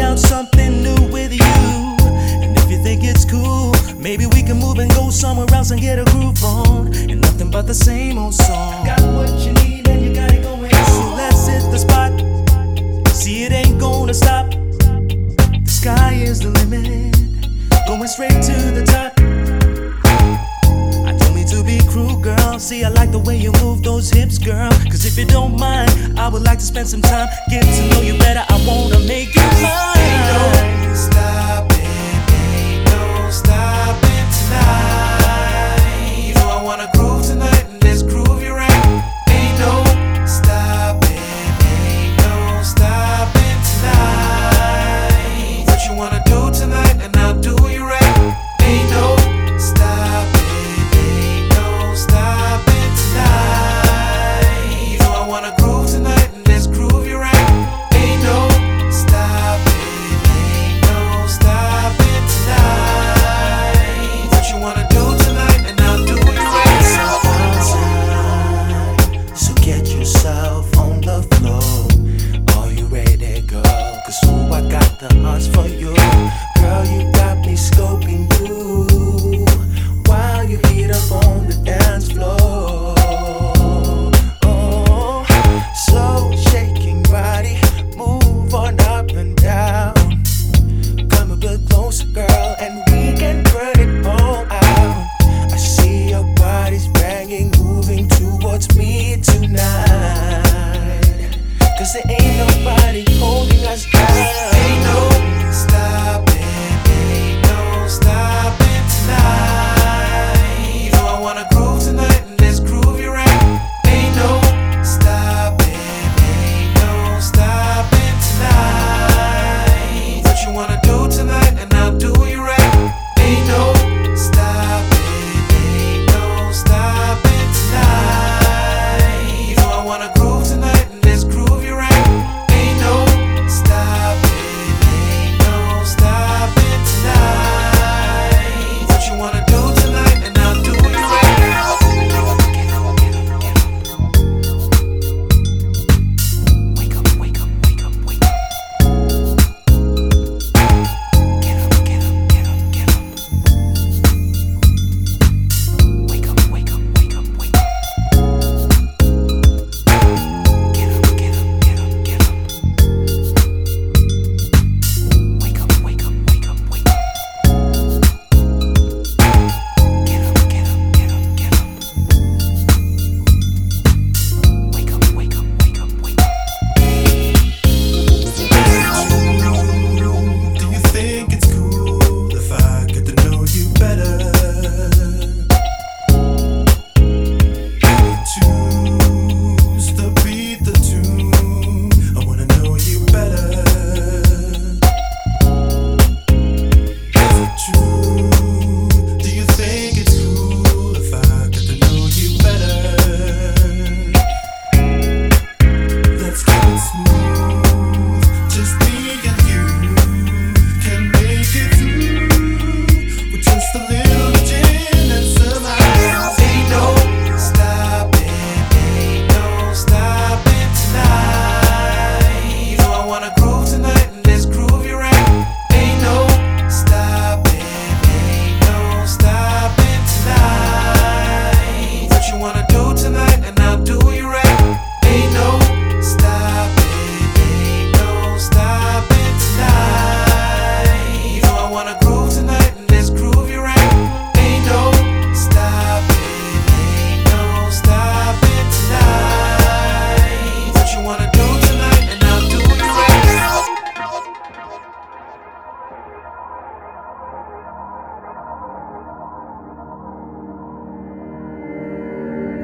out something new with you. And if you think it's cool, maybe we can move and go somewhere else and get a groove on. And nothing but the same old song. Got what you need and you got it going on. So let's hit the spot. See, it ain't gonna stop. The sky is the limit, going straight to the top. I don't mean to be cruel, girl. See, I like the way you move those hips, girl. Cause if you don't mind, I would like to spend some time, get to know you better. I wanna make you mine. Ain't no stopping, ain't no stopping tonight. You know I wanna groove tonight, and let's groove you right. Ain't no stopping, ain't no stopping tonight. What you wanna do tonight, and I'll do you right. Ain't no stopping, ain't no stopping tonight. You know I wanna groove tonight, and let's groove you right. Ain't no stopping, ain't no stopping tonight. What you wanna do tonight, and I'll do you right. So get yourself on the floor. Are you ready, girl? Cause ooh, I got the hearts for you. Girl, you got me scoping you.